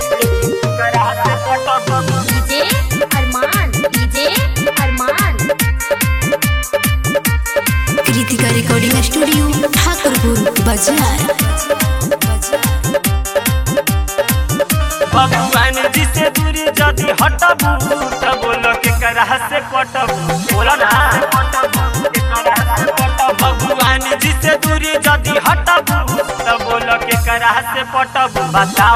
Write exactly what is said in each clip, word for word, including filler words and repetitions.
DJ Arman DJ Arman Kritika recording studio Thakurpur बाजार। भगवान जी से दूरी जदि हटबू तब बोल के करा से पटबू बोला ना भगवान जी से दूरी जदि हटबू तब बोल के करा से पटबू बताओ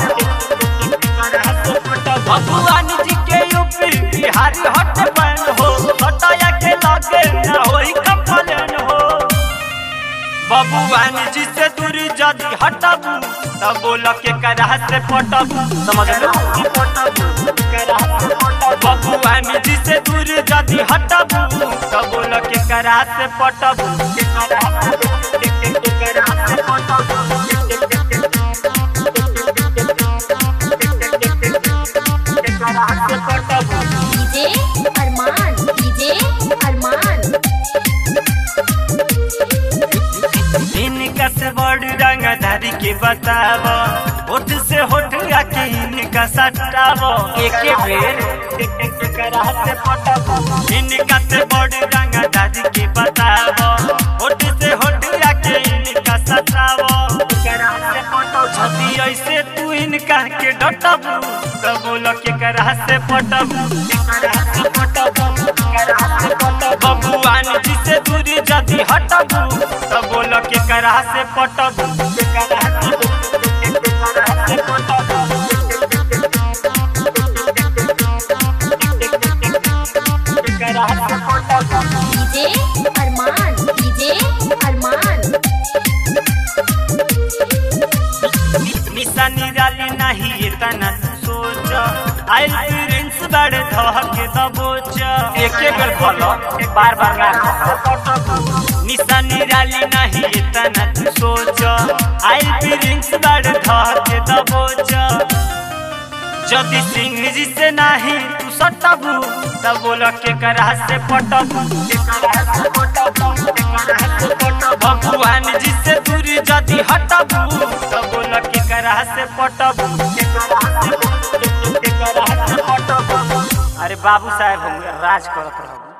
भगवान जी के यूपी बिहारी हट बन हो हटाया के लगे ना होई कंप्लेन हो भगवान जी से दूरी जदि हटबू तब बोल के करा से पटबू समझ लो भगवान जी से दूरी जदि हटबू तब बोल के करा से पटबू डीजे अरमान डीजे अरमान इनका से बड़ रंगधारी के बताव होठ से होठ आके इनका सटाव एक बेर करा से पटब इनका से बड़ रंगधारी के बताव होठ से होठ आके इनका सटाव करा से पटब छती ऐसे तू इनका के डटब तब बोल के करा से पटब भगवान जी से दूरी जदि हटबू तब बोल के करा से पटबू डीजे अरमान डीजे अरमान निशानी डाली नहीं इतना सोच आई प्रिंस बड़ धह के दबोच एक बेर बोलो बार बार ना निशानी डाली नहीं इतना सोच आई प्रिंस बड़ धह के दबोच जदि सिंह जी से नहीं तू सटबू तब बोल के करा से पटबू भगवान जी से दूरी जदि हटबू तब बोल के करा से पटबू अरे बाबू साहब राज करत रहो।